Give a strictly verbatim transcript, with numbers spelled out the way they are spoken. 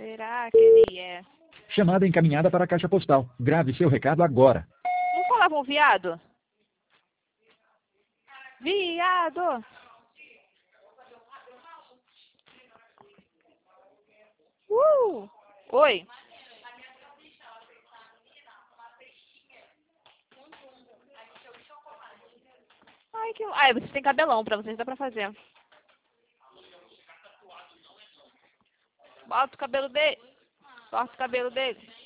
Será que ele é? Chamada encaminhada para a caixa postal. Grave seu recado agora. Não falava um viado? Viado! Uh! Oi. Ai, que... Ai, você tem cabelão, pra vocês dá pra fazer. Bota o cabelo dele. Corta o cabelo dele.